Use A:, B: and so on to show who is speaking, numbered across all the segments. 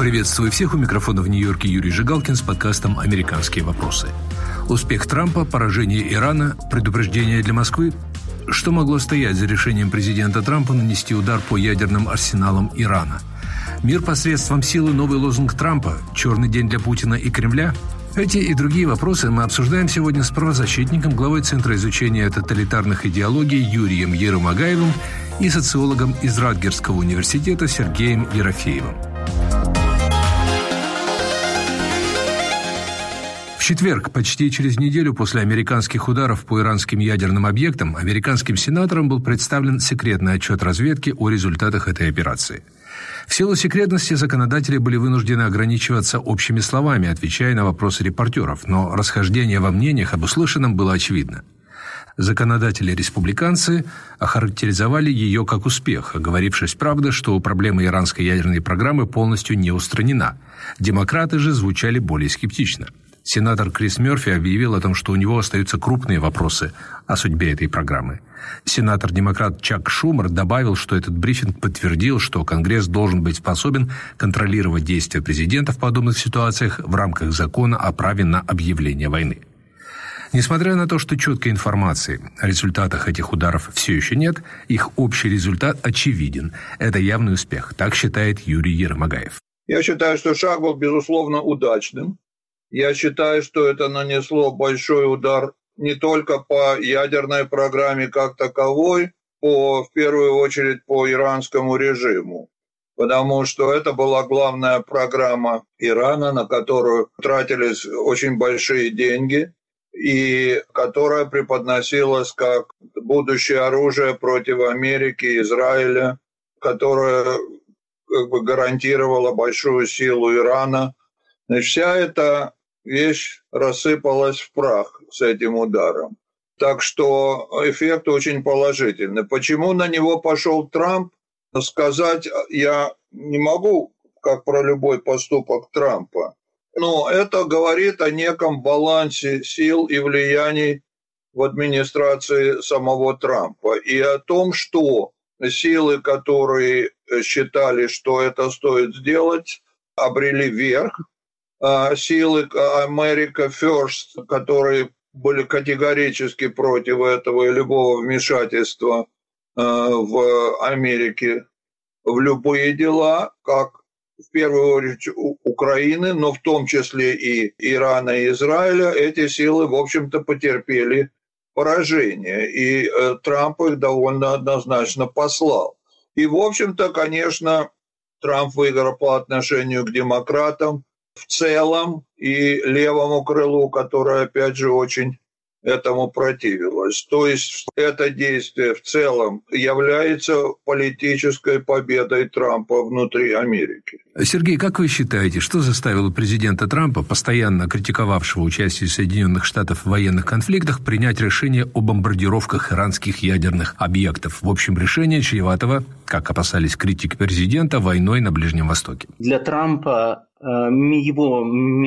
A: Приветствую всех, у микрофона в Нью-Йорке Юрий Жигалкин с подкастом «Американские вопросы». Успех Трампа, поражение Ирана, предупреждение для Москвы. Что могло стоять за решением президента Трампа нанести удар по ядерным арсеналам Ирана? Мир посредством силы, новый лозунг Трампа, черный день для Путина и Кремля? Эти и другие вопросы мы обсуждаем сегодня с правозащитником, главой Центра изучения тоталитарных идеологий Юрием Ермагаевым и социологом из Радгерского университета Сергеем Ерофеевым. В четверг, почти через неделю после американских ударов по иранским ядерным объектам, американским сенаторам был представлен секретный отчет разведки о результатах этой операции. В силу секретности законодатели были вынуждены ограничиваться общими словами, отвечая на вопросы репортеров, но расхождение во мнениях об услышанном было очевидно. Законодатели-республиканцы охарактеризовали ее как успех, оговорившись, правда, что проблема иранской ядерной программы полностью не устранена. Демократы же звучали более скептично. Сенатор Крис Мерфи объявил о том, что у него остаются крупные вопросы о судьбе этой программы. Сенатор-демократ Чак Шумер добавил, что этот брифинг подтвердил, что Конгресс должен быть способен контролировать действия президента в подобных ситуациях в рамках закона о праве на объявление войны. Несмотря на то, что четкой информации о результатах этих ударов все еще нет, их общий результат очевиден. Это явный успех, так считает Юрий Ермагаев.
B: Я считаю, что шаг был, безусловно, удачным. Я считаю, что это нанесло большой удар не только по ядерной программе как таковой, в первую очередь по иранскому режиму, потому что это была главная программа Ирана, на которую тратились очень большие деньги, и которая преподносилась как будущее оружие против Америки, Израиля, которое гарантировало большую силу Ирана. Значит, вся эта вещь рассыпалась в прах с этим ударом. Так что эффект очень положительный. Почему на него пошел Трамп, сказать я не могу, как про любой поступок Трампа. Но это говорит о неком балансе сил и влияний в администрации самого Трампа. И о том, что силы, которые считали, что это стоит сделать, обрели верх. Силы America First, которые были категорически против этого и любого вмешательства в Америке в любые дела, как в первую очередь Украины, но в том числе и Ирана и Израиля, эти силы, в общем-то, потерпели поражение. И Трамп их довольно однозначно послал. И, в общем-то, конечно, Трамп выиграл по отношению к демократам в целом и левому крылу, которое, опять же, очень этому противилось. То есть это действие в целом является политической победой Трампа внутри Америки.
A: Сергей, как вы считаете, что заставило президента Трампа, постоянно критиковавшего участие Соединенных Штатов в военных конфликтах, принять решение о бомбардировках иранских ядерных объектов? В общем, решение чреватого, как опасались критики президента, войной на Ближнем Востоке.
C: Для Трампа его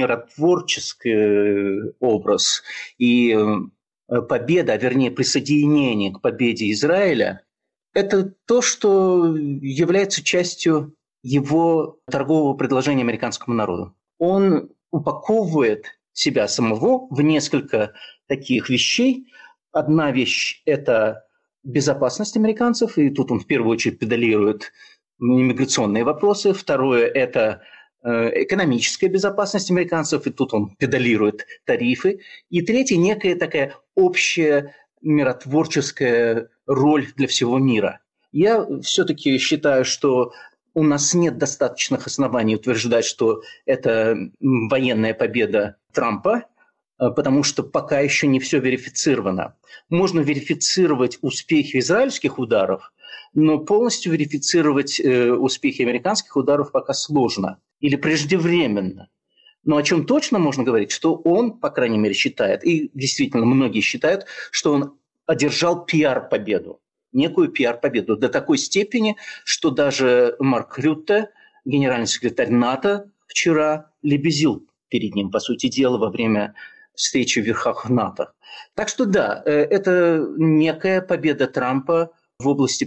C: миротворческий образ и победа, а вернее присоединение к победе Израиля, это то, что является частью его торгового предложения американскому народу. Он упаковывает себя самого в несколько таких вещей. Одна вещь – это безопасность американцев, и тут он в первую очередь педалирует иммиграционные вопросы. Второе – это экономическая безопасность американцев, и тут он педалирует тарифы. И третье – некая такая общая миротворческая роль для всего мира. Я все-таки считаю, что у нас нет достаточных оснований утверждать, что это военная победа Трампа, потому что пока еще не все верифицировано. Можно верифицировать успехи израильских ударов, но полностью верифицировать успехи американских ударов пока сложно или преждевременно. Но о чем точно можно говорить, что он, по крайней мере, считает, и действительно многие считают, что он одержал пиар-победу, некую пиар-победу до такой степени, что даже Марк Рютте, генеральный секретарь НАТО, вчера лебезил перед ним, по сути дела, во время встречи в верхах НАТО. Так что да, это некая победа Трампа в области пиар.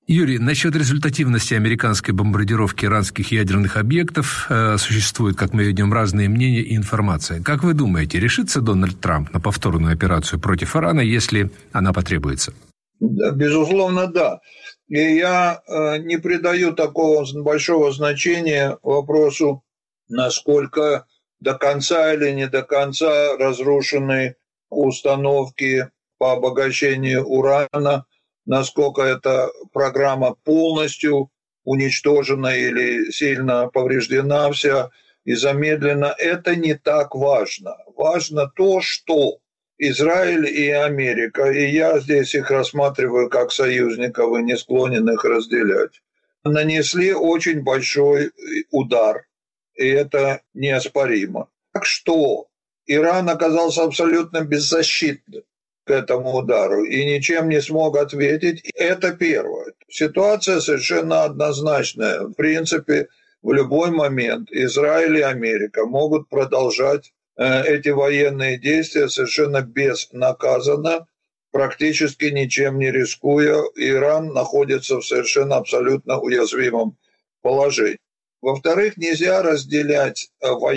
A: Юрий, насчет результативности американской бомбардировки иранских ядерных объектов существуют, как мы видим, разные мнения и информация. Как вы думаете, решится Дональд Трамп на повторную операцию против Ирана, если она потребуется?
B: Да, безусловно, да. И я не придаю такого большого значения вопросу, насколько до конца или не до конца разрушены установки по обогащению урана, насколько эта программа полностью уничтожена или сильно повреждена вся и замедлена, это не так важно. Важно то, что Израиль и Америка, и я здесь их рассматриваю как союзников и не склонен их разделять, нанесли очень большой удар, и это неоспоримо. Так что Иран оказался абсолютно беззащитным к этому удару и ничем не смог ответить. Это первое. Ситуация совершенно однозначная. В принципе, в любой момент Израиль и Америка могут продолжать эти военные действия совершенно безнаказанно, практически ничем не рискуя. Иран находится в совершенно абсолютно уязвимом положении. Во-вторых, нельзя разделять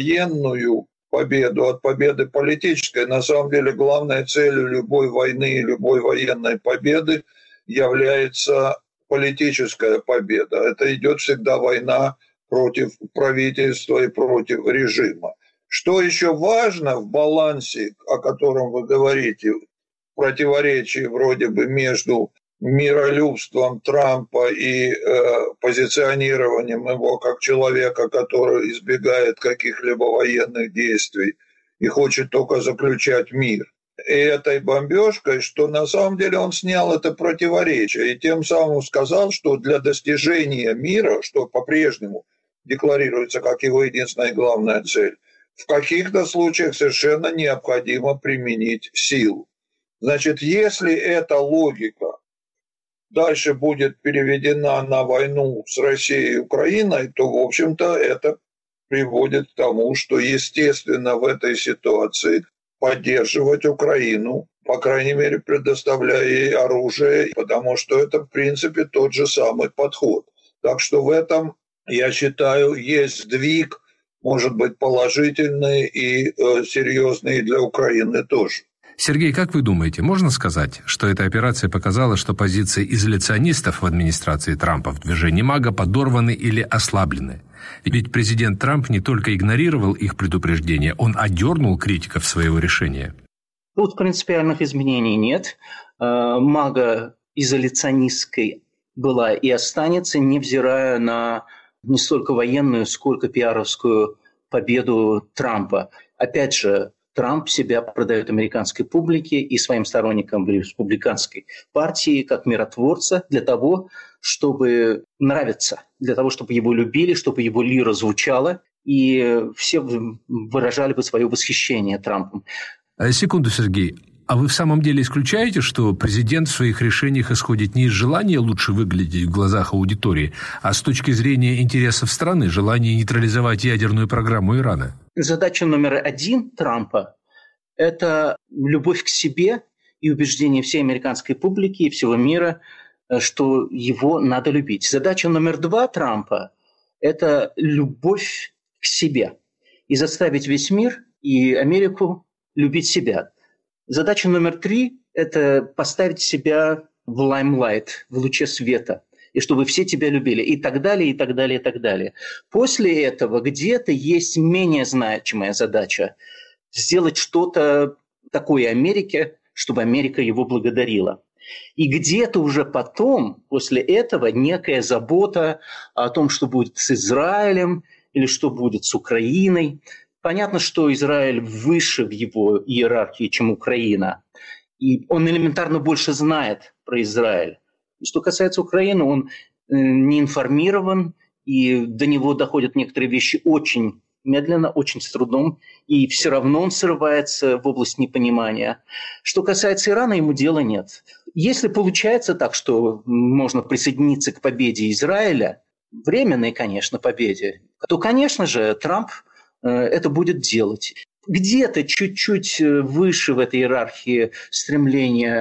B: военную победу от победы политической. На самом деле главной целью любой войны и любой военной победы является политическая победа. Это идет всегда война против правительства и против режима. Что еще важно в балансе, о котором вы говорите, противоречии вроде бы между миролюбством Трампа и позиционированием его как человека, который избегает каких-либо военных действий и хочет только заключать мир, и этой бомбежкой, что на самом деле он снял это противоречие и тем самым сказал, что для достижения мира, что по-прежнему декларируется как его единственная и главная цель, в каких-то случаях совершенно необходимо применить силу. Значит, если эта логика дальше будет переведена на войну с Россией и Украиной, то, в общем-то, это приводит к тому, что, естественно, в этой ситуации поддерживать Украину, по крайней мере, предоставляя ей оружие, потому что это, в принципе, тот же самый подход. Так что в этом, я считаю, есть сдвиг, может быть, положительный и серьезный для Украины тоже.
A: Сергей, как вы думаете, можно сказать, что эта операция показала, что позиции изоляционистов в администрации Трампа в движении МАГА подорваны или ослаблены? Ведь президент Трамп не только игнорировал их предупреждения, он одернул критиков своего решения.
C: Тут принципиальных изменений нет. МАГА изоляционистской была и останется, невзирая на не столько военную, сколько пиаровскую победу Трампа. Опять же, Трамп себя продает американской публике и своим сторонникам в республиканской партии как миротворца для того, чтобы нравиться, для того, чтобы его любили, чтобы его лира звучала, и все выражали бы свое восхищение Трампом.
A: Секунду, Сергей. А вы в самом деле исключаете, что президент в своих решениях исходит не из желания лучше выглядеть в глазах аудитории, а с точки зрения интересов страны, желания нейтрализовать ядерную программу Ирана?
C: Задача номер один Трампа – это любовь к себе и убеждение всей американской публики и всего мира, что его надо любить. Задача номер два Трампа – это любовь к себе и заставить весь мир и Америку любить себя. Задача номер три – это поставить себя в лаймлайт, в луче света, и чтобы все тебя любили, и так далее, и так далее, и так далее. После этого где-то есть менее значимая задача – сделать что-то такое Америке, чтобы Америка его благодарила. И где-то уже потом, после этого, некая забота о том, что будет с Израилем или что будет с Украиной. Понятно, что Израиль выше в его иерархии, чем Украина. И он элементарно больше знает про Израиль. И что касается Украины, он не информирован, и до него доходят некоторые вещи очень медленно, очень с трудом, и все равно он срывается в область непонимания. Что касается Ирана, ему дела нет. Если получается так, что можно присоединиться к победе Израиля, временной, конечно, победе, то, конечно же, Трамп это будет делать. Где-то чуть-чуть выше в этой иерархии стремления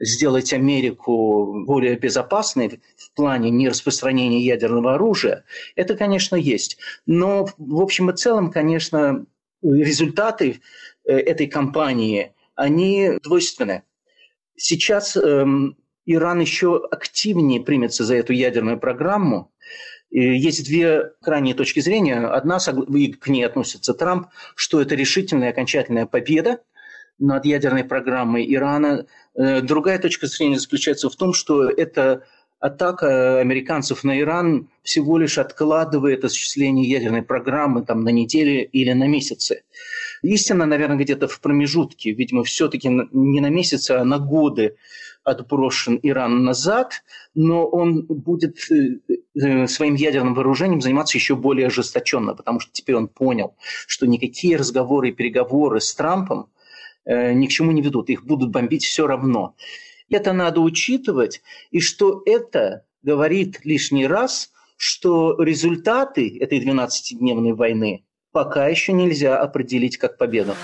C: сделать Америку более безопасной в плане нераспространения ядерного оружия, это, конечно, есть. Но в общем и целом, конечно, результаты этой кампании, они двойственны. Сейчас Иран еще активнее примется за эту ядерную программу. Есть две крайние точки зрения. Одна, и к ней относится Трамп, что это решительная окончательная победа над ядерной программой Ирана. Другая точка зрения заключается в том, что эта атака американцев на Иран всего лишь откладывает осуществление ядерной программы на недели или на месяцы. Истина, наверное, где-то в промежутке. Видимо, все-таки не на месяцы, а на годы отброшен Иран назад, но он будет своим ядерным вооружением заниматься еще более ожесточенно, потому что теперь он понял, что никакие разговоры и переговоры с Трампом ни к чему не ведут, их будут бомбить все равно. Это надо учитывать, и что это говорит лишний раз, что результаты этой 12-дневной войны пока еще нельзя определить как победу.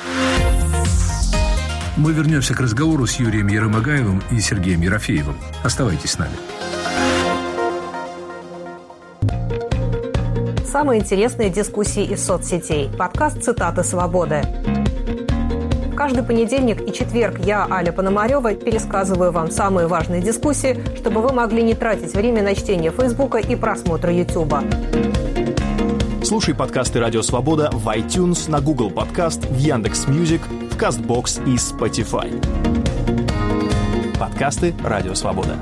A: Мы вернемся к разговору с Юрием Ермагаевым и Сергеем Ерофеевым. Оставайтесь с нами.
D: Самые интересные дискуссии из соцсетей. Подкаст «Цитаты свободы». Каждый понедельник и четверг я, Аля Пономарева, пересказываю вам самые важные дискуссии, чтобы вы могли не тратить время на чтение Фейсбука и просмотра Ютуба.
E: Слушай подкасты «Радио Свобода» в iTunes, на Google Подкаст, в Яндекс.Мьюзик, в Кастбокс и Spotify. Подкасты «Радио Свобода».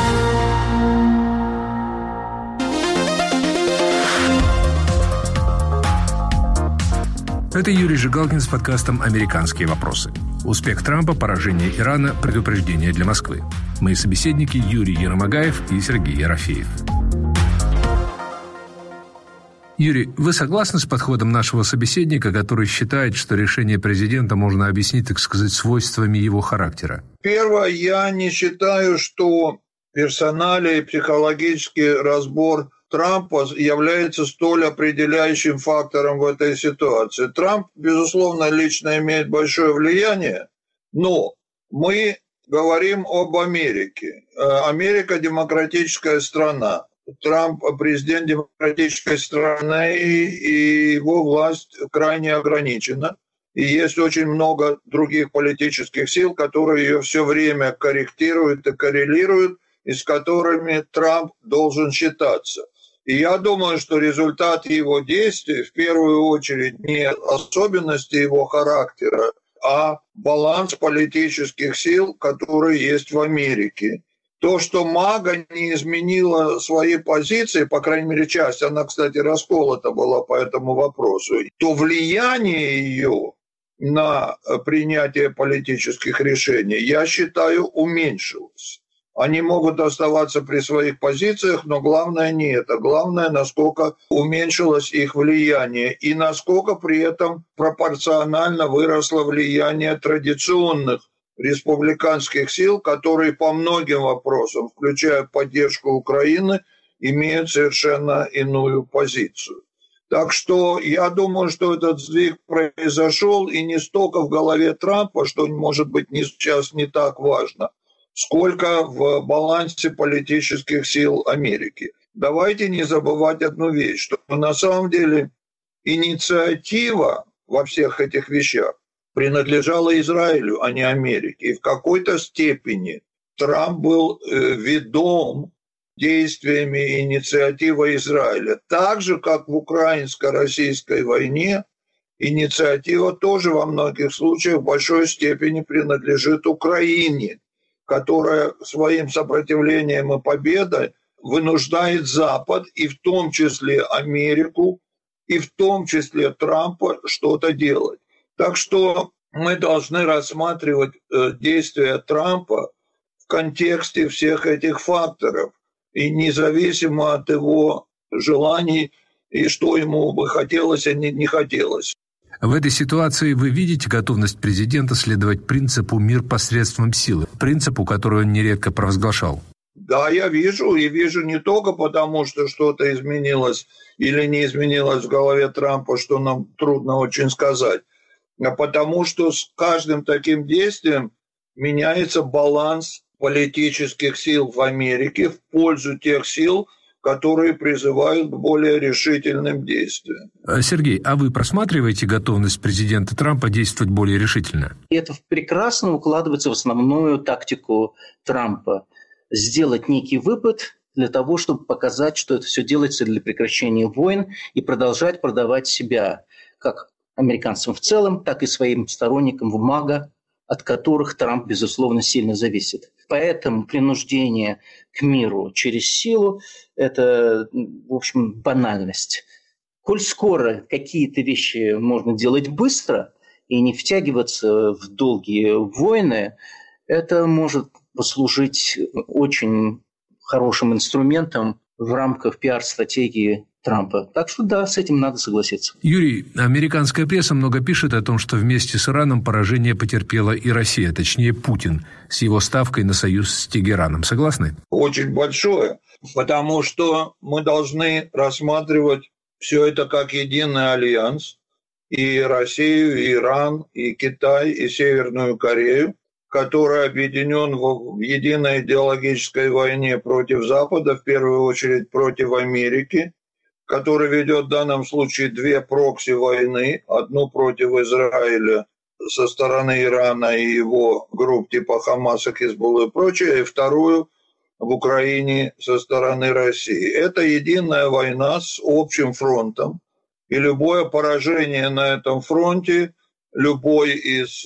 A: Это Юрий Жигалкин с подкастом «Американские вопросы». Успех Трампа, поражение Ирана, предупреждение для Москвы. Мои собеседники Юрий Ермагаев и Сергей Ерофеев. Юрий, вы согласны с подходом нашего собеседника, который считает, что решение президента можно объяснить, так сказать, свойствами его характера?
B: Первое, я не считаю, что персоналия и психологический разбор Трампа является столь определяющим фактором в этой ситуации. Трамп, безусловно, лично имеет большое влияние, но мы говорим об Америке. Америка – демократическая страна. Трамп – президент демократической страны, и его власть крайне ограничена. И есть очень много других политических сил, которые ее все время корректируют и коррелируют, и с которыми Трамп должен считаться. И я думаю, что результат его действий в первую очередь не особенности его характера, а баланс политических сил, которые есть в Америке. То, что МАГА не изменила свои позиции, по крайней мере, часть, она, кстати, расколота была по этому вопросу, то влияние ее на принятие политических решений, я считаю, уменьшилось. Они могут оставаться при своих позициях, но главное не это. Главное, насколько уменьшилось их влияние и насколько при этом пропорционально выросло влияние традиционных республиканских сил, которые по многим вопросам, включая поддержку Украины, имеют совершенно иную позицию. Так что я думаю, что этот сдвиг произошел и не столько в голове Трампа, что, может быть, сейчас не так важно, сколько в балансе политических сил Америки. Давайте не забывать одну вещь, что на самом деле инициатива во всех этих вещах принадлежала Израилю, а не Америке. И в какой-то степени Трамп был ведом действиями и инициативой Израиля. Так же, как в украинско-российской войне, инициатива тоже во многих случаях в большой степени принадлежит Украине, которая своим сопротивлением и победой вынуждает Запад, и в том числе Америку, и в том числе Трампа, что-то делать. Так что мы должны рассматривать действия Трампа в контексте всех этих факторов, и независимо от его желаний, и что ему бы хотелось, а не хотелось.
A: В этой ситуации вы видите готовность президента следовать принципу «мир посредством силы», принципу, который он нередко провозглашал?
B: Да, я вижу, и вижу не только потому, что что-то изменилось или не изменилось в голове Трампа, что нам трудно очень сказать, а потому что с каждым таким действием меняется баланс политических сил в Америке в пользу тех сил, которые призывают к более решительным действиям.
A: Сергей, а вы просматриваете готовность президента Трампа действовать более решительно?
C: Это прекрасно укладывается в основную тактику Трампа. Сделать некий выпад для того, чтобы показать, что это все делается для прекращения войн и продолжать продавать себя как американцам в целом, так и своим сторонникам в МАГА, от которых Трамп, безусловно, сильно зависит. Поэтому принуждение к миру через силу – это, в общем, банальность. Коль скоро какие-то вещи можно делать быстро и не втягиваться в долгие войны, это может послужить очень хорошим инструментом в рамках пиар-стратегии Трампа. Так что да, с этим надо согласиться.
A: Юрий, американская пресса много пишет о том, что вместе с Ираном поражение потерпела и Россия, точнее Путин, с его ставкой на союз с Тегераном. Согласны?
B: Очень большое, потому что мы должны рассматривать все это как единый альянс. И Россию, и Иран, и Китай, и Северную Корею, который объединен в единой идеологической войне против Запада, в первую очередь против Америки, который ведет в данном случае две прокси-войны, одну против Израиля со стороны Ирана и его групп типа Хамаса, Хизбуллы и прочее, и вторую в Украине со стороны России. Это единая война с общим фронтом, и любое поражение на этом фронте, любой из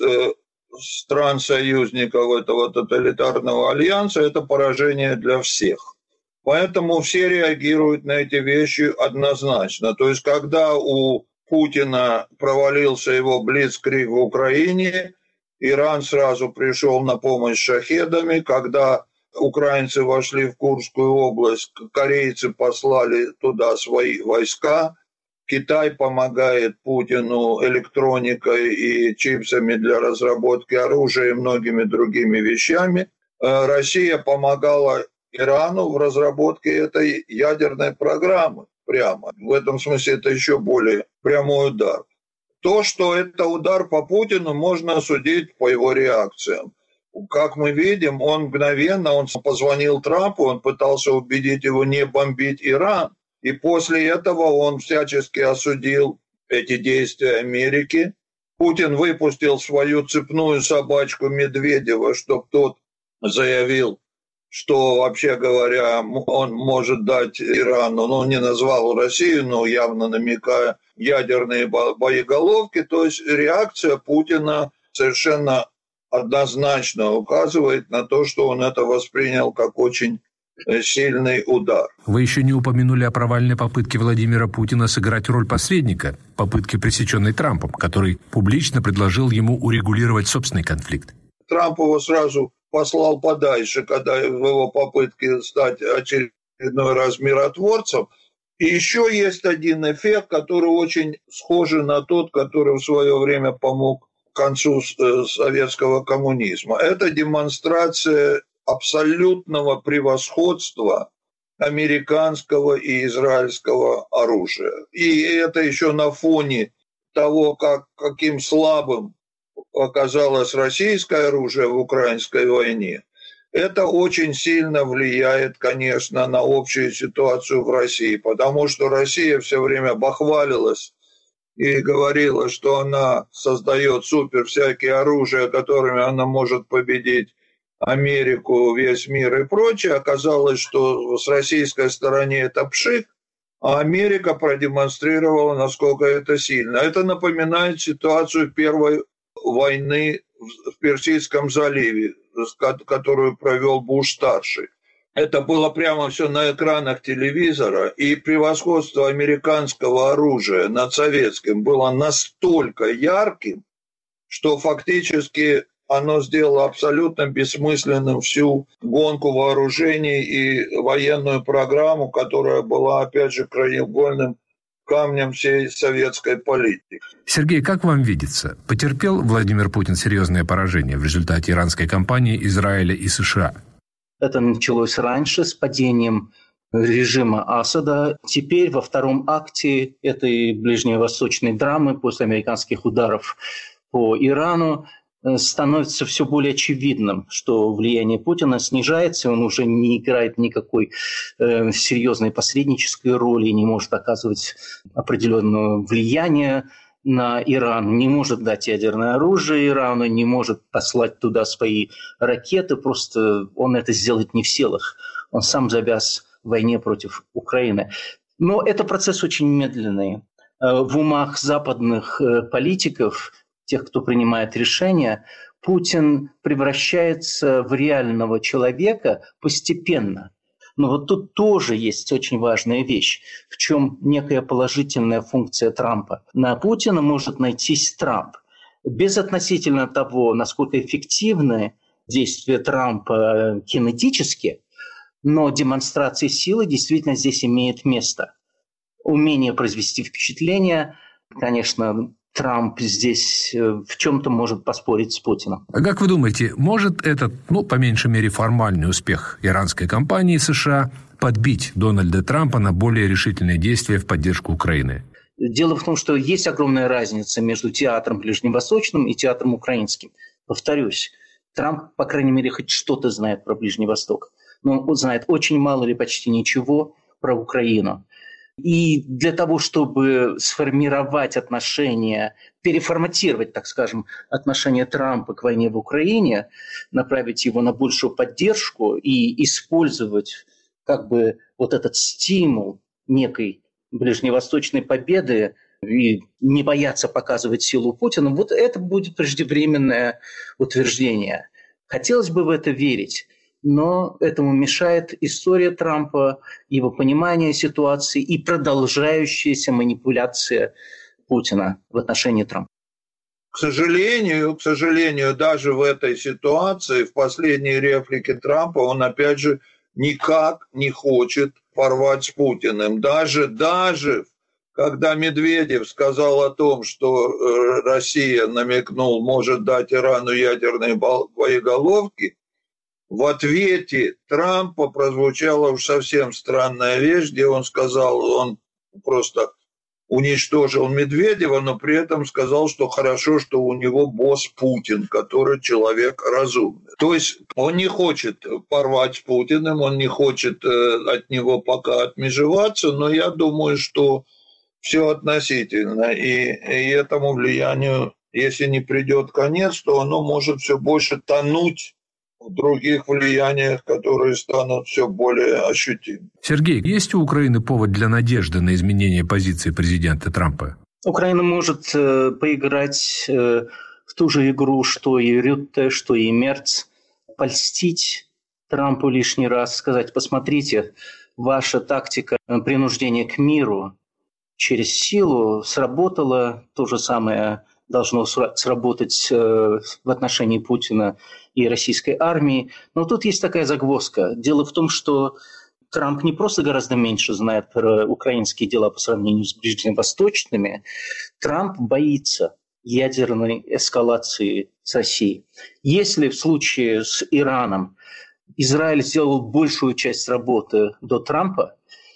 B: стран-союзников этого тоталитарного альянса, это поражение для всех. Поэтому все реагируют на эти вещи однозначно. То есть, когда у Путина провалился его блицкриг в Украине, Иран сразу пришел на помощь шахедами. Когда украинцы вошли в Курскую область, корейцы послали туда свои войска. Китай помогает Путину электроникой и чипсами для разработки оружия и многими другими вещами. Россия помогала Ирану в разработке этой ядерной программы прямо. В этом смысле это еще более прямой удар. То, что это удар по Путину, можно судить по его реакциям. Как мы видим, он мгновенно позвонил Трампу, он пытался убедить его не бомбить Иран. И после этого он всячески осудил эти действия Америки. Путин выпустил свою цепную собачку Медведева, чтобы тот заявил, что, вообще говоря, он может дать Ирану, ну, не назвал Россию, но явно намекая, ядерные боеголовки. То есть реакция Путина совершенно однозначно указывает на то, что он это воспринял как очень сильный удар.
A: Вы еще не упомянули о провальной попытке Владимира Путина сыграть роль посредника, попытке, пресеченной Трампом, который публично предложил ему урегулировать собственный конфликт.
B: Трамп его сразу послал подальше, когда в его попытке стать очередной раз миротворцем. И еще есть один эффект, который очень схож на тот, который в свое время помог концу советского коммунизма. Это демонстрация абсолютного превосходства американского и израильского оружия. И это еще на фоне того, каким слабым оказалось российское оружие в украинской войне. Это очень сильно влияет, конечно, на общую ситуацию в России, потому что Россия все время бахвалилась и говорила, что она создает супер всякие оружия, которыми она может победить Америку, весь мир и прочее. Оказалось, что с российской стороны это пшик, а Америка продемонстрировала, насколько это сильно. Это напоминает ситуацию первой войны в Персидском заливе, которую провел Буш-старший. Это было прямо все на экранах телевизора, и превосходство американского оружия над советским было настолько ярким, что фактически оно сделало абсолютно бессмысленным всю гонку вооружений и военную программу, которая была, опять же, краеугольным камнем всей советской политики.
A: Сергей, как вам видится, потерпел Владимир Путин серьезное поражение в результате иранской кампании Израиля и США?
C: Это началось раньше с падением режима Асада. Теперь во втором акте этой ближневосточной драмы после американских ударов по Ирану становится все более очевидным, что влияние Путина снижается, он уже не играет никакой серьезной посреднической роли, не может оказывать определенное влияние на Иран, не может дать ядерное оружие Ирану, не может послать туда свои ракеты, просто он это сделать не в силах. Он сам завяз в войне против Украины. Но это процесс очень медленный. В умах западных политиков, тех, кто принимает решения, Путин превращается в реального человека постепенно. Но вот тут тоже есть очень важная вещь, в чем некая положительная функция Трампа. На Путина может найтись Трамп. Безотносительно того, насколько эффективны действия Трампа кинетически, но демонстрация силы действительно здесь имеет место. Умение произвести впечатление, конечно, Трамп здесь в чем-то может поспорить с Путиным.
A: А как вы думаете, может этот, по меньшей мере, формальный успех иранской кампании США подбить Дональда Трампа на более решительные действия в поддержку Украины?
C: Дело в том, что есть огромная разница между театром ближневосточным и театром украинским. Повторюсь, Трамп, по крайней мере, хоть что-то знает про Ближний Восток. Но он знает очень мало или почти ничего про Украину. И для того, чтобы сформировать отношения, переформатировать, так скажем, отношения Трампа к войне в Украине, направить его на большую поддержку и использовать как бы вот этот стимул некой ближневосточной победы и не бояться показывать силу Путина, вот это будет преждевременное утверждение. Хотелось бы в это верить. Но этому мешает история Трампа, его понимание ситуации и продолжающаяся манипуляция Путина в отношении Трампа.
B: К сожалению, даже в этой ситуации, в последней реплике Трампа, он опять же никак не хочет порвать с Путиным. Даже когда Медведев сказал о том, что Россия, намекнул, может дать Ирану ядерные боеголовки, в ответе Трампа прозвучала уж совсем странная вещь, где он сказал, он просто уничтожил Медведева, но при этом сказал, что хорошо, что у него босс Путин, который человек разумный. То есть он не хочет порвать с Путиным, он не хочет от него пока отмежеваться, но я думаю, что все относительно, и этому влиянию, если не придет конец, то оно может все больше тонуть в других влияниях, которые станут все более ощутимы.
A: Сергей, есть у Украины повод для надежды на изменение позиции президента Трампа?
C: Украина может поиграть в ту же игру, что и Рютте, что и Мерц, польстить Трампу лишний раз, сказать: посмотрите, ваша тактика принуждения к миру через силу сработала, то же самое должно сработать в отношении Путина и российской армии. Но тут есть такая загвоздка. Дело в том, что Трамп не просто гораздо меньше знает про украинские дела по сравнению с ближневосточными. Трамп боится ядерной эскалации с Россией. Если в случае с Ираном Израиль сделал большую часть работы до Трампа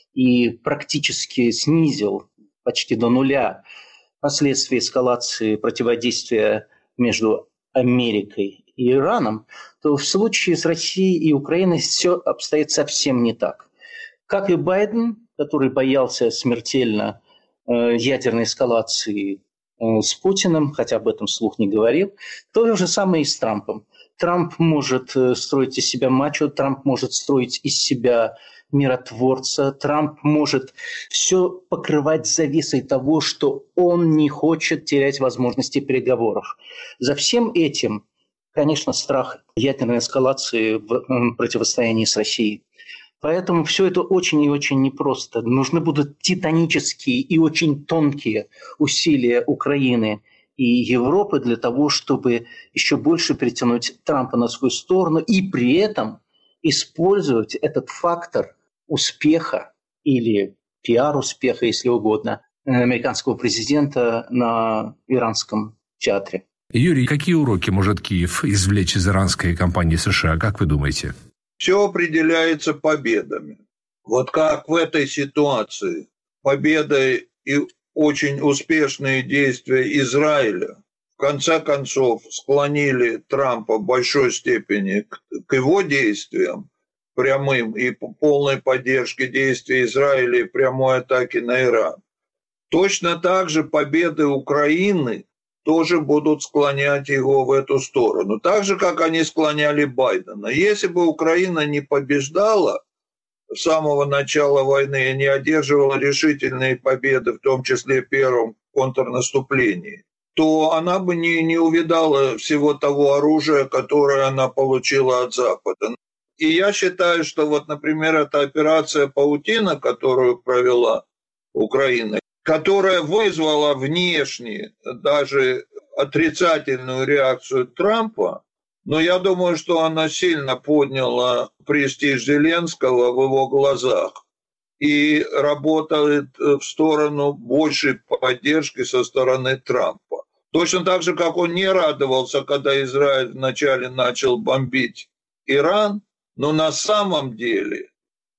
C: и практически снизил почти до нуля последствия эскалации противодействия между Америкой и Ираном, то в случае с Россией и Украиной все обстоит совсем не так. Как и Байден, который боялся смертельно ядерной эскалации с Путиным, хотя об этом вслух не говорил, то же самое и с Трампом. Трамп может строить из себя мачо, Трамп может строить из себя миротворца, Трамп может все покрывать завесой того, что он не хочет терять возможности переговоров. За всем этим, конечно, страх ядерной эскалации в противостоянии с Россией. Поэтому все это очень и очень непросто. Нужны будут титанические и очень тонкие усилия Украины и Европы для того, чтобы еще больше притянуть Трампа на свою сторону и при этом использовать этот фактор успеха или пиар-успеха, если угодно, американского президента на иранском театре.
A: Юрий, какие уроки может Киев извлечь из иранской кампании США, как вы думаете?
B: Все определяется победами. Вот как в этой ситуации победой и очень успешные действия Израиля в конце концов склонили Трампа в большой степени к его действиям, прямым и полной поддержке действий Израиля и прямой атаки на Иран. Точно так же победы Украины тоже будут склонять его в эту сторону. Так же, как они склоняли Байдена. Если бы Украина не побеждала с самого начала войны и не одерживала решительные победы, в том числе в первом контрнаступлении, то она бы не увидала всего того оружия, которое она получила от Запада. И я считаю, что вот, например, эта операция «Паутина», которую провела Украина, которая вызвала внешне даже отрицательную реакцию Трампа, но я думаю, что она сильно подняла престиж Зеленского в его глазах и работает в сторону большей поддержки со стороны Трампа. Точно так же, как он не радовался, когда Израиль вначале начал бомбить Иран, но на самом деле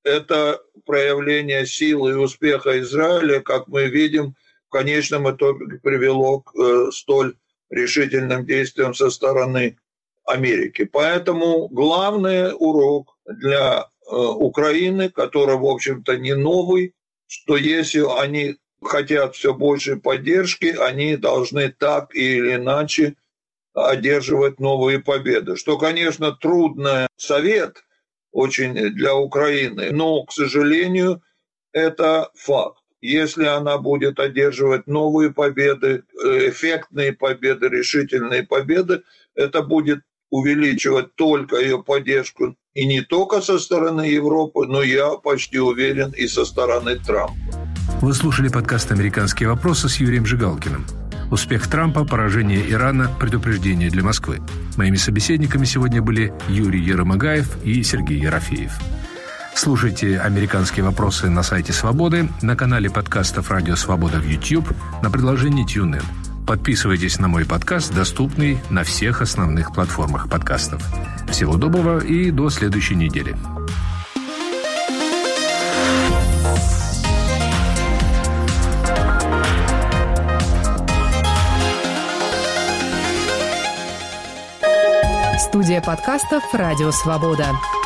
B: это проявление силы и успеха Израиля, как мы видим, в конечном итоге привело к столь решительным действиям со стороны Америки. Поэтому главный урок для Украины, который, в общем-то, не новый, что если они хотят все большей поддержки, они должны так или иначе одерживать новые победы. Что, конечно, трудный совет очень для Украины, но, к сожалению, это факт. Если она будет одерживать новые победы, эффектные победы, решительные победы, это будет увеличивать только ее поддержку и не только со стороны Европы, но я почти уверен и со стороны Трампа.
A: Вы слушали подкаст «Американские вопросы» с Юрием Жигалкиным. Успех Трампа, поражение Ирана, предупреждение для Москвы. Моими собеседниками сегодня были Юрий Еромагаев и Сергей Ерофеев. Слушайте «Американские вопросы» на сайте «Свободы», на канале подкастов «Радио Свобода» в YouTube, на приложении TuneIn. Подписывайтесь на мой подкаст, доступный на всех основных платформах подкастов. Всего доброго и до следующей недели.
F: Студия подкастов «Радио Свобода».